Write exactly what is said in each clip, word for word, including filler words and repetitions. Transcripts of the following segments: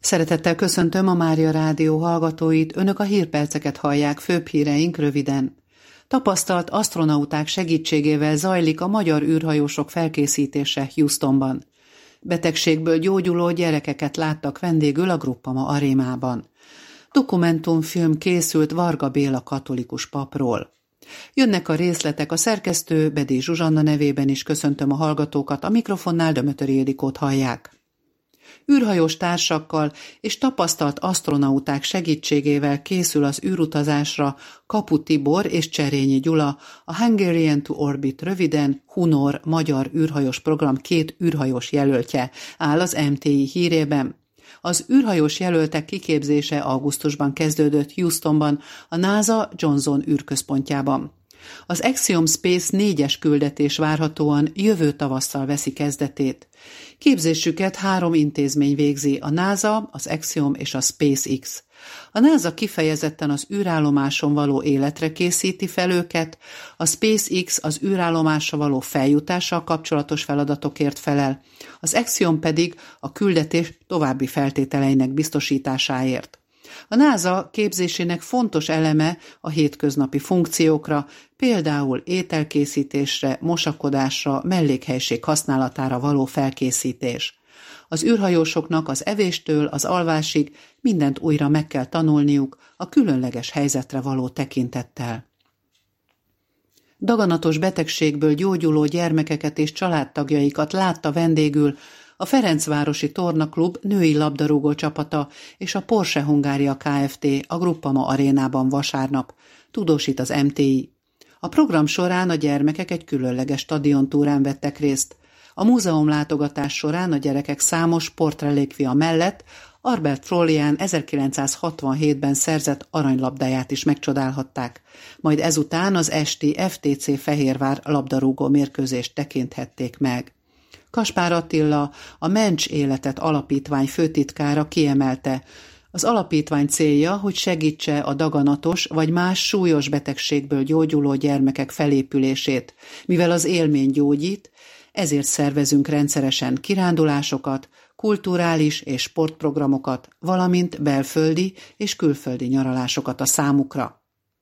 Szeretettel köszöntöm a Mária Rádió hallgatóit, önök a hírperceket hallják, főbb híreink röviden. Tapasztalt asztronauták segítségével zajlik a magyar űrhajósok felkészítése Houstonban. Betegségből gyógyuló gyerekeket láttak vendégül a Gruppama arénában. Dokumentumfilm készült Varga Béla katolikus papról. Jönnek a részletek, a szerkesztő Bedély Zsuzsanna nevében is köszöntöm a hallgatókat, a mikrofonnál Dömötöri Ildikót hallják. Űrhajós társakkal és tapasztalt asztronauták segítségével készül az űrutazásra Kapu Tibor és Cserényi Gyula, a Hungarian to Orbit, röviden Hunor magyar űrhajós program két űrhajós jelöltje, áll az em té i hírében. Az űrhajós jelöltek kiképzése augusztusban kezdődött Houstonban, a NASA Johnson űrközpontjában. Az Axiom Space négyes küldetés várhatóan jövő tavasszal veszi kezdetét. Képzésüket három intézmény végzi, a NASA, az Axiom és a SpaceX. A NASA kifejezetten az űrállomáson való életre készíti fel őket, a SpaceX az űrállomásra való feljutással kapcsolatos feladatokért felel, az Axiom pedig a küldetés további feltételeinek biztosításáért. A NASA képzésének fontos eleme a hétköznapi funkciókra, például ételkészítésre, mosakodásra, mellékhelység használatára való felkészítés. Az űrhajósoknak az evéstől az alvásig mindent újra meg kell tanulniuk a különleges helyzetre való tekintettel. Daganatos betegségből gyógyuló gyermekeket és családtagjaikat látta vendégül a Ferencvárosi Tornaklub női labdarúgó csapata és a Porsche Hungária Kft. A Gruppama arénában vasárnap, tudósít az em té i. A program során a gyermekek egy különleges stadiontúrán vettek részt. A múzeum látogatás során a gyerekek számos sportrelikvia mellett Albert Frollyan ezerkilencszázhatvanhétben szerzett aranylabdáját is megcsodálhatták, majd ezután az esti ef té cé Fehérvár labdarúgó mérkőzést tekinthették meg. Kaspár Attila, a Mencs Életet Alapítvány főtitkára kiemelte, az alapítvány célja, hogy segítse a daganatos vagy más súlyos betegségből gyógyuló gyermekek felépülését, mivel az élmény gyógyít, ezért szervezünk rendszeresen kirándulásokat, kulturális és sportprogramokat, valamint belföldi és külföldi nyaralásokat a számukra.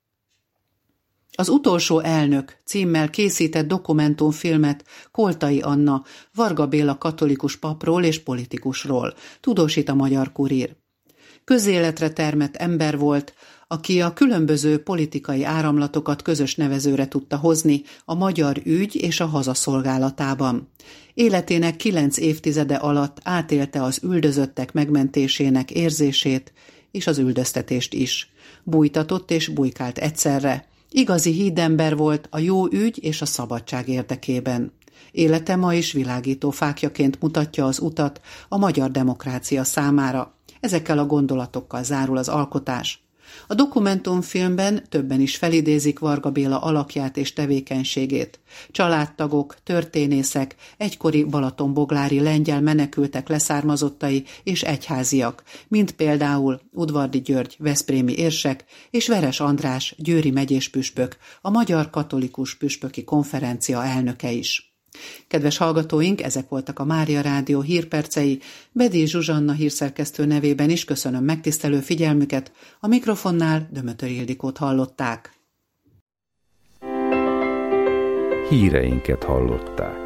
Az utolsó elnök címmel készített dokumentumfilmet Koltai Anna, Varga Béla katolikus papról és politikusról, tudósít a Magyar Kurír. Közéletre termett ember volt, aki a különböző politikai áramlatokat közös nevezőre tudta hozni a magyar ügy és a haza szolgálatában. Életének kilenc évtizede alatt átélte az üldözöttek megmentésének érzését és az üldöztetést is. Bújtatott és bujkált egyszerre. Igazi hídember volt a jó ügy és a szabadság érdekében. Élete ma is világító fákjaként mutatja az utat a magyar demokrácia számára. Ezekkel a gondolatokkal zárul az alkotás. A dokumentumfilmben többen is felidézik Varga Béla alakját és tevékenységét. Családtagok, történészek, egykori balatonboglári lengyel menekültek leszármazottai és egyháziak, mint például Udvardi György, veszprémi érsek és Veres András, győri megyéspüspök, a Magyar Katolikus Püspöki Konferencia elnöke is. Kedves hallgatóink, ezek voltak a Mária Rádió hírpercei. Bedély Zsuzsanna hírszerkesztő nevében is köszönöm megtisztelő figyelmüket, a mikrofonnál Dömötöri Ildikót hallották. Híreinket hallották.